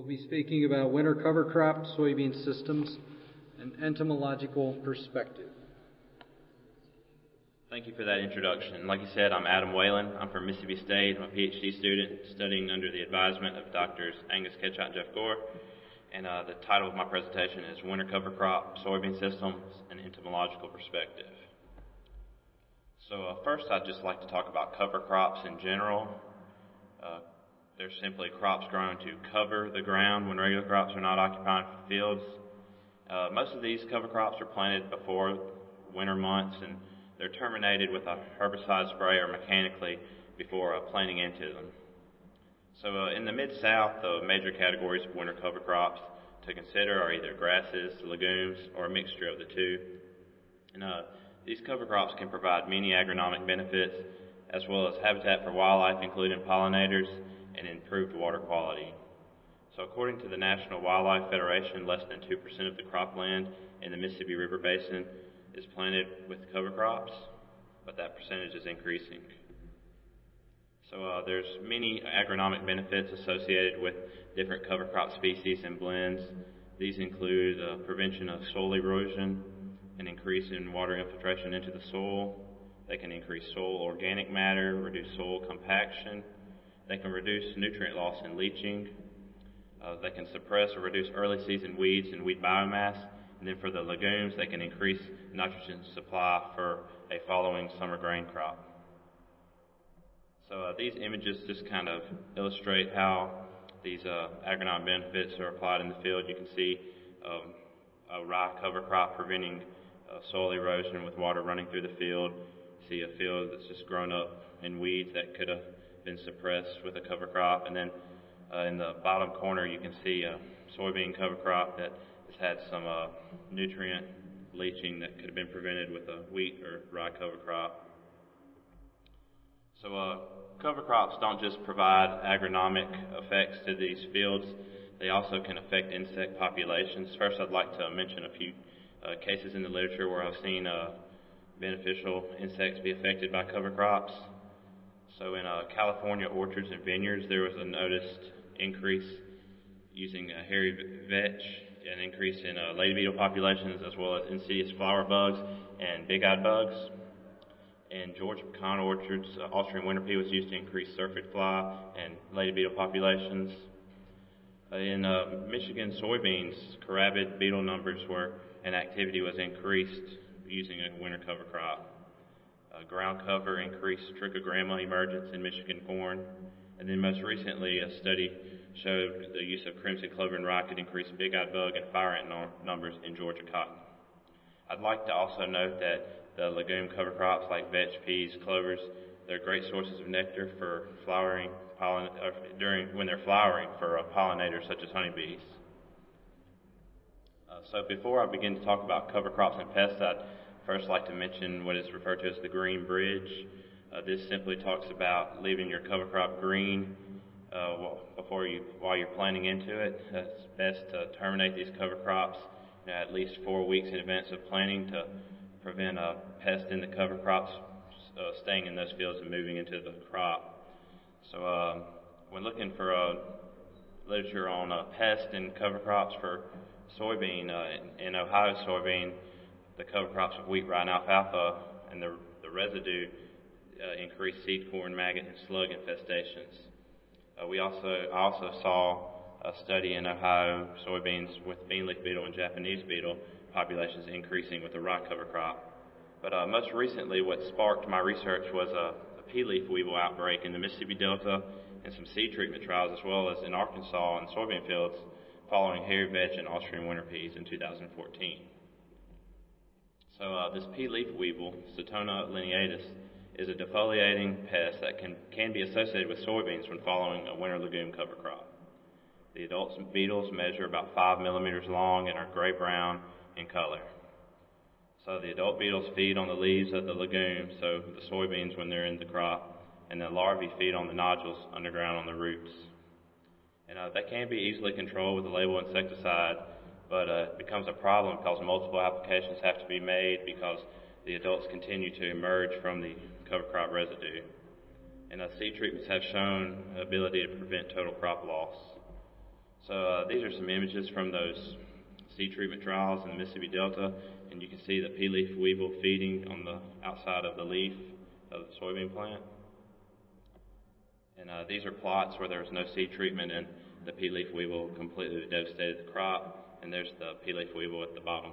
We'll be speaking about winter cover crop soybean systems and entomological perspective. Thank you for that introduction. Like you said, I'm Adam Whalen. I'm from Mississippi State. I'm a PhD student studying under the advisement of Drs. Angus Ketchot and Jeff Gore. And the title of my presentation is Winter Cover Crop Soybean Systems and Entomological Perspective. So first, I'd just like to talk about cover crops in general. They're simply crops grown to cover the ground when regular crops are not occupying fields. Most of these cover crops are planted before winter months, and they're terminated with a herbicide spray or mechanically before planting into them. So in the Mid-South, the major categories of winter cover crops to consider are either grasses, legumes, or a mixture of the two. And these cover crops can provide many agronomic benefits, as well as habitat for wildlife, including pollinators, and improved water quality. So according to the National Wildlife Federation, less than 2% of the cropland in the Mississippi River Basin is planted with cover crops, but that percentage is increasing. So there's many agronomic benefits associated with different cover crop species and blends. These include prevention of soil erosion, an increase in water infiltration into the soil. They can increase soil organic matter, reduce soil compaction. They can reduce nutrient loss and leaching. They can suppress or reduce early season weeds and weed biomass. And then for the legumes, they can increase nitrogen supply for a following summer grain crop. So these images just kind of illustrate how these agronomic benefits are applied in the field. You can see a rye cover crop preventing soil erosion with water running through the field. You see a field that's just grown up in weeds that could have been suppressed with a cover crop. And then in the bottom corner, you can see a soybean cover crop that has had some nutrient leaching that could have been prevented with a wheat or rye cover crop. So cover crops don't just provide agronomic effects to these fields, they also can affect insect populations. First, I'd like to mention a few cases in the literature where I've seen beneficial insects be affected by cover crops. So in California orchards and vineyards, there was a noticed increase using hairy vetch, an increase in lady beetle populations, as well as insidious flower bugs and big-eyed bugs. In Georgia pecan orchards, Austrian winter pea was used to increase syrphid fly and lady beetle populations. In Michigan soybeans, carabid beetle numbers were and activity was increased using a winter cover crop. Ground cover increased trichogramma emergence in Michigan corn. And then most recently, a study showed the use of crimson clover and rye could increase big-eyed bug and fire ant numbers in Georgia cotton. I'd like to also note that the legume cover crops like vetch, peas, clovers, they're great sources of nectar for flowering when they're flowering for pollinators such as honeybees. So before I begin to talk about cover crops and pests, I'd first like to mention what is referred to as the green bridge. This simply talks about leaving your cover crop green while you're planting into it. It's best to terminate these cover crops at least 4 weeks in advance of planting to prevent a pest in the cover crops staying in those fields and moving into the crop. So when looking for literature on pest in cover crops for soybean, in Ohio soybean, the cover crops of wheat, rye, and alfalfa, and the residue increased seed corn, maggot, and slug infestations. I also saw a study in Ohio soybeans with bean leaf beetle and Japanese beetle populations increasing with the rye cover crop. But most recently, what sparked my research was a pea leaf weevil outbreak in the Mississippi Delta and some seed treatment trials, as well as in Arkansas and soybean fields following hairy vetch and Austrian winter peas in 2014. So this pea leaf weevil, Cetona lineatus, is a defoliating pest that can be associated with soybeans when following a winter legume cover crop. The adult beetles measure about 5 millimeters long and are gray-brown in color. So the adult beetles feed on the leaves of the legume, so the soybeans when they're in the crop, and the larvae feed on the nodules underground on the roots. And they can be easily controlled with a label insecticide, but it becomes a problem because multiple applications have to be made because the adults continue to emerge from the cover crop residue. And seed treatments have shown ability to prevent total crop loss. So these are some images from those seed treatment trials in the Mississippi Delta, and you can see the pea leaf weevil feeding on the outside of the leaf of the soybean plant. And these are plots where there was no seed treatment, and the pea leaf weevil completely devastated the crop, and there's the pea leaf weevil at the bottom.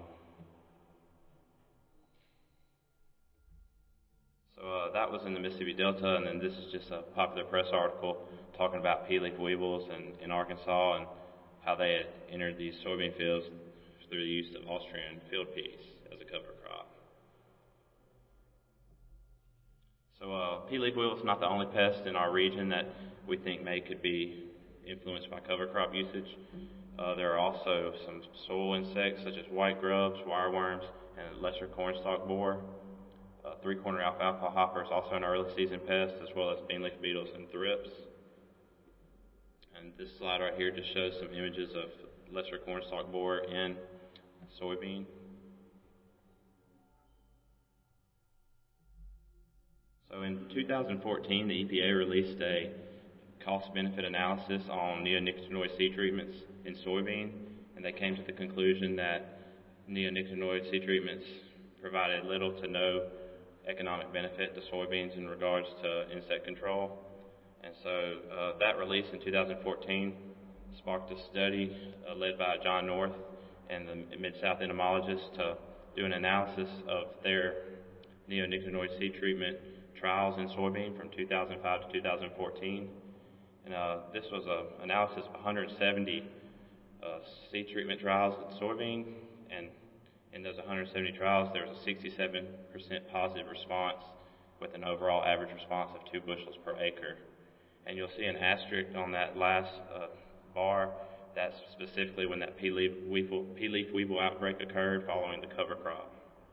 So that was in the Mississippi Delta, and then this is just a popular press article talking about pea leaf weevils in Arkansas and how they had entered these soybean fields through the use of Austrian field peas as a cover crop. So pea leaf weevil is not the only pest in our region that we think could be influenced by cover crop usage. There are also some soil insects such as white grubs, wireworms, and lesser cornstalk borer. Three-corner alfalfa hopper is also an early season pest, as well as beanleaf beetles and thrips. And this slide right here just shows some images of lesser cornstalk borer in soybean. So in 2014, the EPA released a cost-benefit analysis on neonicotinoid seed treatments in soybean, and they came to the conclusion that neonicotinoid seed treatments provided little to no economic benefit to soybeans in regards to insect control. And so that release in 2014 sparked a study led by John North and the Mid-South entomologists to do an analysis of their neonicotinoid seed treatment trials in soybean from 2005 to 2014. And this was an analysis of 170 seed treatment trials in soybean, and in those 170 trials, there was a 67% positive response with an overall average response of 2 bushels per acre. And you'll see an asterisk on that last bar. That's specifically when that pea leaf weevil outbreak occurred following the cover crop.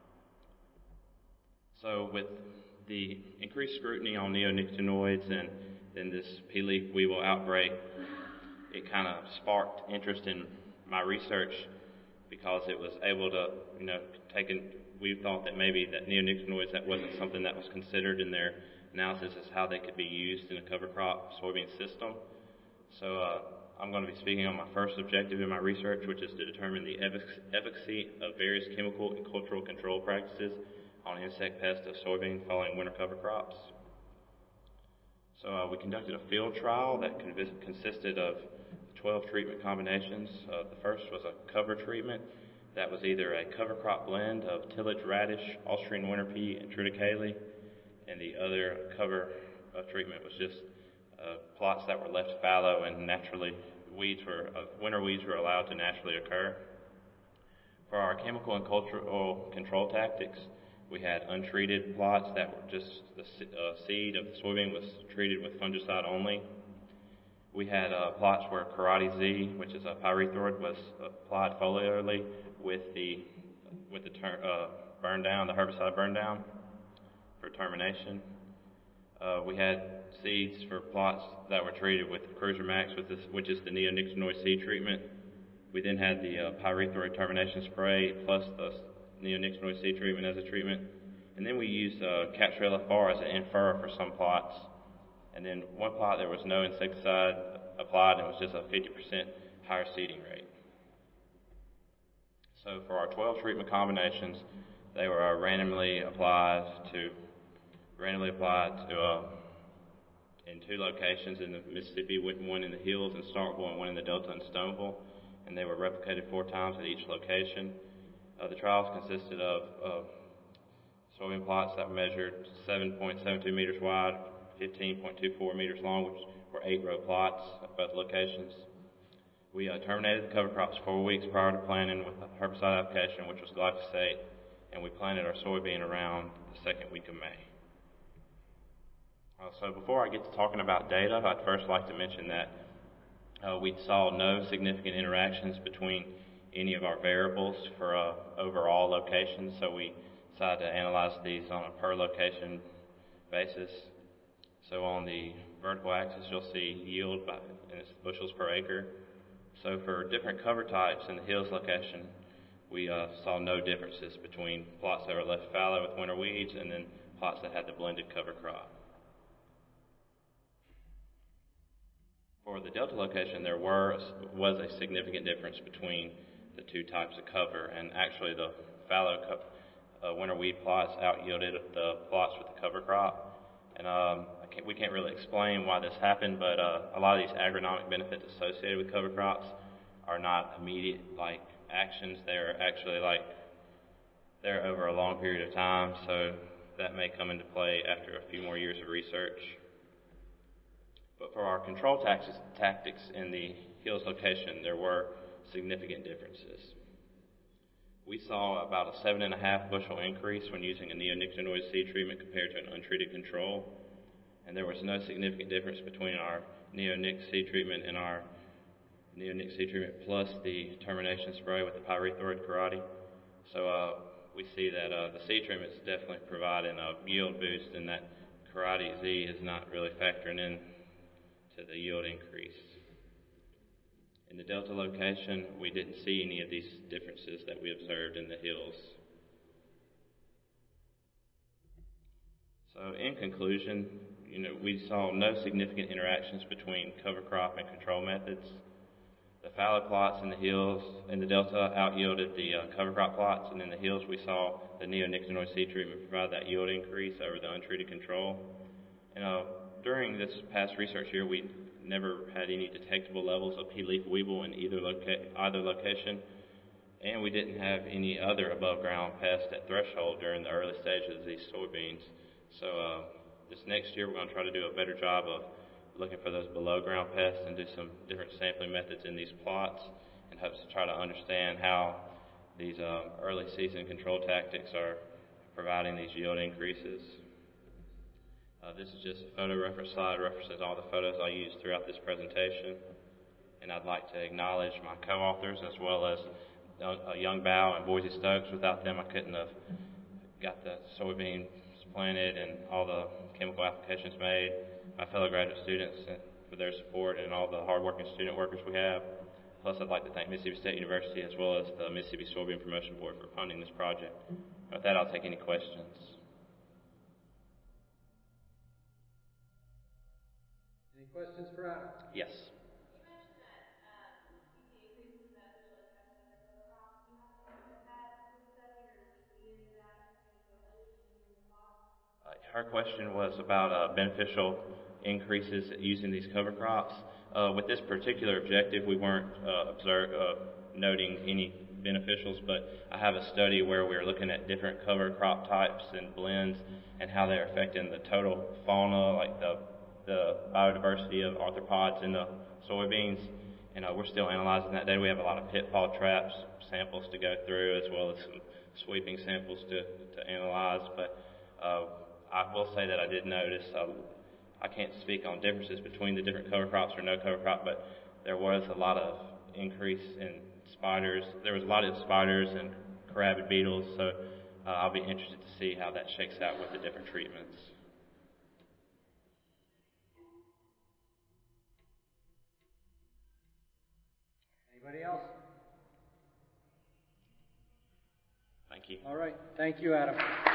So with the increased scrutiny on neonicotinoids and then this pea leaf weevil outbreak, it kind of sparked interest in my research, because it was able to, we thought that maybe that neonicotinoids, that wasn't something that was considered in their analysis as how they could be used in a cover crop soybean system. So I'm going to be speaking on my first objective in my research, which is to determine the efficacy of various chemical and cultural control practices on insect pests of soybean following winter cover crops. So we conducted a field trial that consisted of 12 treatment combinations. The first was a cover treatment that was either a cover crop blend of tillage radish, Austrian winter pea, and triticale, and the other cover treatment was just plots that were left fallow and naturally winter weeds were allowed to naturally occur. For our chemical and cultural control tactics, we had untreated plots that were just the seed of the soybean was treated with fungicide only. We had plots where Karate Z, which is a pyrethroid, was applied foliarly with the burn down, the herbicide burn down for termination. We had seeds for plots that were treated with Cruiser Max, which is the neonicotinoid seed treatment. We then had the pyrethroid termination spray plus the neonicotinoid seed treatment as a treatment. And then we used Capturella FR as an infer for some plots. And then one plot there was no insecticide applied, and it was just a 50% higher seeding rate. So for our 12 treatment combinations, they were randomly applied to in 2 locations in the Mississippi, one in the Hills in Starkville and one in the Delta in Stoneville, and they were replicated 4 times at each location. The trials consisted of soybean plots that measured 7.72 meters wide, 15.24 meters long, which were 8-row plots at both locations. We terminated the cover crops 4 weeks prior to planting with a herbicide application, which was glyphosate, and we planted our soybean around the 2nd week of May. So before I get to talking about data, I'd first like to mention that we saw no significant interactions between any of our variables for overall locations, so we decided to analyze these on a per location basis. So on the vertical axis, you'll see yield in its bushels per acre. So for different cover types in the Hills location, we saw no differences between plots that were left fallow with winter weeds and then plots that had the blended cover crop. For the Delta location, there was a significant difference between the two types of cover, and actually the fallow winter weed plots out-yielded the plots with the cover crop. And we can't really explain why this happened, but a lot of these agronomic benefits associated with cover crops are not immediate like actions. They're actually they're over a long period of time, so that may come into play after a few more years of research. But for our control tactics in the Hills location, there were significant differences. We saw about a 7.5 bushel increase when using a neonicotinoid seed treatment compared to an untreated control, and there was no significant difference between our neonic seed treatment and our neonic seed treatment plus the termination spray with the pyrethroid karate. So we see that the seed treatment is definitely providing a yield boost, and that karate Z is not really factoring in to the yield increase. In the Delta location, we didn't see any of these differences that we observed in the Hills. So in conclusion, we saw no significant interactions between cover crop and control methods. The fallow plots in the Hills and the Delta out-yielded the cover crop plots, and in the Hills we saw the neonicotinoid seed treatment provide that yield increase over the untreated control. And during this past research year, we never had any detectable levels of pea leaf weevil in either location, and we didn't have any other above ground pests at threshold during the early stages of these soybeans. So this next year we're going to try to do a better job of looking for those below ground pests and do some different sampling methods in these plots in hopes to try to understand how these early season control tactics are providing these yield increases. This is just a photo reference slide, references all the photos I used throughout this presentation. And I'd like to acknowledge my co-authors as well as Young Bow and Boise Stokes. Without them, I couldn't have got the soybeans planted and all the chemical applications made. My fellow graduate students for their support and all the hardworking student workers we have. Plus, I'd like to thank Mississippi State University as well as the Mississippi Soybean Promotion Board for funding this project. With that, I'll take any questions. Any questions for Adam? Yes. You mentioned that you see increases in beneficial effects in the cover crop. Do you have to look at that in the study, or did you see any of that in the plot? Her question was about beneficial increases using these cover crops. With this particular objective, we weren't noting any beneficials, but I have a study where we're looking at different cover crop types and blends and how they're affecting the total fauna, like the biodiversity of arthropods in the soybeans. And we're still analyzing that data. We have a lot of pitfall traps samples to go through, as well as some sweeping samples to analyze. But I will say that I did notice, I can't speak on differences between the different cover crops or no cover crop, but there was a lot of increase in spiders. There was a lot of spiders and carabid beetles, so I'll be interested to see how that shakes out with the different treatments. Anybody else? Thank you. All right. Thank you, Adam.